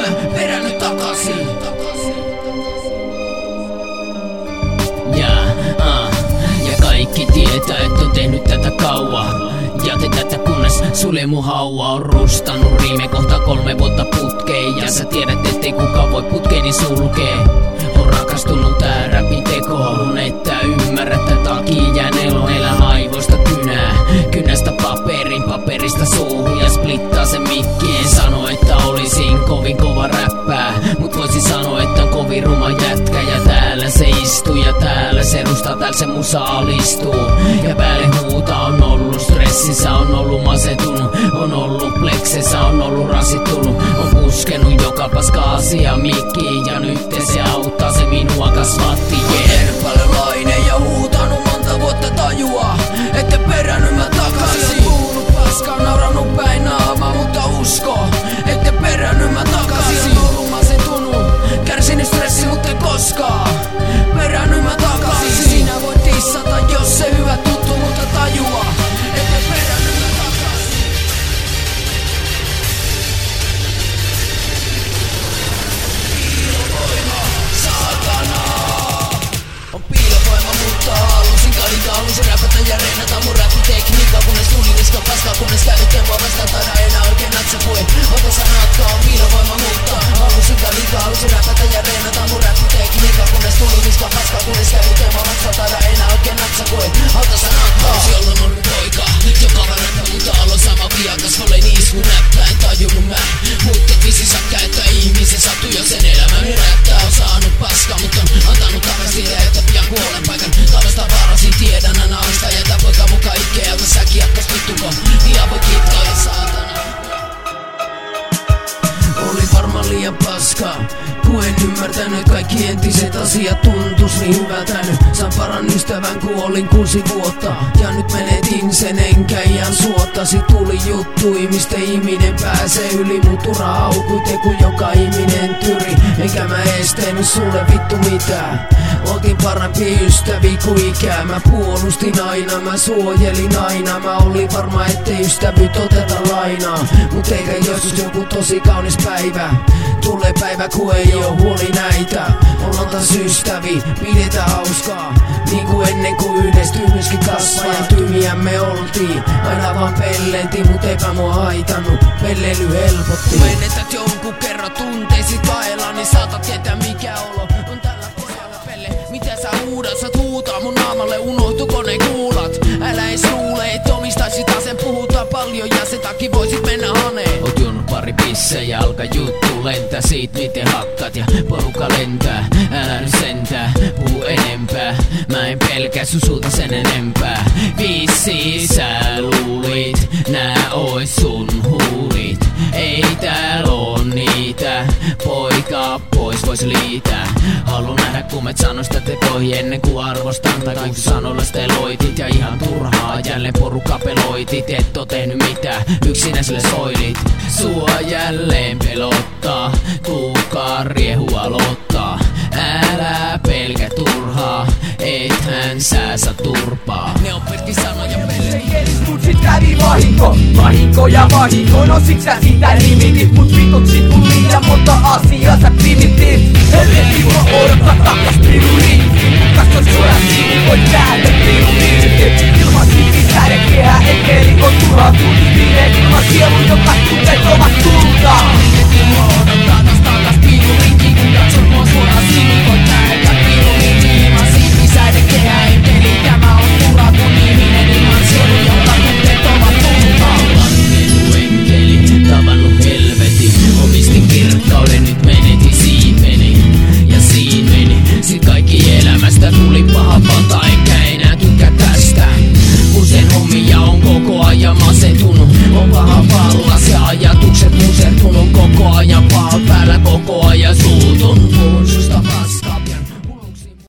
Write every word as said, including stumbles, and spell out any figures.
mä perännyt takaisin. Ja, uh, ja kaikki tietää, et on tehnyt tätä kauan. Jate tätä kunnes sulle mun haua on rustannut riime kohta kolme vuotta putkeen. Ja sä tiedät ettei kukaan voi putkeeni sulkee. On rakastunut tää räpin tekoon, että ymmärrät tän takia jään elon. Elän aivoista kynää, kynästä paperin, paperista suuhun ja splittaa sen mikkien. Sano että olisin kovin kova räppää, mut voisin sanoa että on kovin ruma jätkä. Ja täällä se istuu ja täällä se rustaa, täällä se musa alistuu. Ja päälle huuta on ollut stressissä, on ollut masentunut, on ollut pleksessä, on ollut rasittunut. On puskenut joka paska asia mikkiin ja nyt se auttaa, se minua kasvatti. Yeah. Paljon laine ja huutanut monta vuotta tajua, ette perännyt mä takaisin. Kuullut paskaa, naurannut päin naamaa, mutta usko, ette perännyt mä takaisin. On ollut masentunut, kärsinyt stressi, mutta en koskaan perännyt mä takaisin. Sinä voit tissata, jos se hyvä tuttu, mutta tajua, ette perännyt mä takaisin. Piilovoima, saatana. On piilovoima, mutta halusin kalita, halusin räpätä ja reenata mun räppitekniikkaa. Kunnes tuli niska paskaa, kunnes käytettiin mua vastaan, taida enää oikein natsapui. Ota sanatkaa, on piilovoima, mutta halusin kalita, halusin räpätä ja reenata mun räppitekniikkaa. Kunnes tuli niska paskaa, kunnes käytettiin mua vastaan, taida enää oikein natsapui. Ota sanatkaa. Olisi ollut mun poika, joka vaan räppä, mutta aloin sama viakas. Olen isku näppää, en tajunnut mä. Mutta visi sakka, että ihmisen sattuu, jos sen elämä herättää. On saanut paskaa, mutta on antanut takaisin ja että pian kuolen paikan. Talosta varasin, tiedän aina alista, jätä poika mun kaikkea, jota säkin jatkos tuttuko. Pian voi kiittää ja saatana. Oli varmaan liian paskaa, kun en ymmärtänyt kaikki entiset asiat tuntus niin hyvältä nyt. Sain paran ystävän kun olin kuusi vuotta ja nyt menetin sen enkä ihan suottasi. Tuli juttui mistä ihminen pääsee yli, mut ura aukui teku joka ihminen tyri. Enkä mä estänyt sulle vittu mitään, oltiin parempi ystäviä kuin ikää. Mä puolustin aina, mä suojelin aina. Mä olin varma ettei ystävyt oteta lainaa, mut eikä joskus joku tosi kaunis päivä tulee päivä kun ei oo huoli näitä. Ollaan taas ystävi, pidetään hauskaa niin kuin ennen kuin yhdistymyskin kasvaa. Ja tyhmiä me oltiin, aina vaan pellentiin, mut eipä mua haitannut, pelleily helpotti. Menetät jonkun kerran tunteisi kaela, niin saatat tietää mikä olo on tällä pojalla pelle. Mitä sä huudat, sä huutaa mun naamalle, unohtuko ne kuulat? Älä ees luule, et omistaisit sen, puhutaan paljon ja sen takia voisit mennä haneen. Oot juonut pari pissejä ja alka juttu lentää siitä miten hakkat ja porukka lentää. Älä nyt sentää, puhu enempää, mä en pelkää sun sulta sen enempää. Vissi sä luulit, nää ois sun huulit. Ei tääl on niitä, poika pois vois liitää. Haluun nähdä kumet sanoista tekoihin ennen kuin arvostan. Tai kun sanoilla steloitit ja ihan turhaa jälleen porukka peloitit. Et oo tehnyt mitään, yksinä sille soilit. Sua jälleen pelottaa, tuukaan riehua aloittaa. Älä pelkä turhaa, ethän sä saa turpaa. Ne on pelkki sanoja pelle. Mut sit kävi vahinko, vahinko ja vahinko. No siksi sä siitä limitit, mut vitut sit kun liian monta asiaa sä primitit. Helvetin mua odottaa takas piruli. Kastos suoraan siini, voit nähdä piruli. Ilman sikin sädekehää, et peli on turhaa tunti.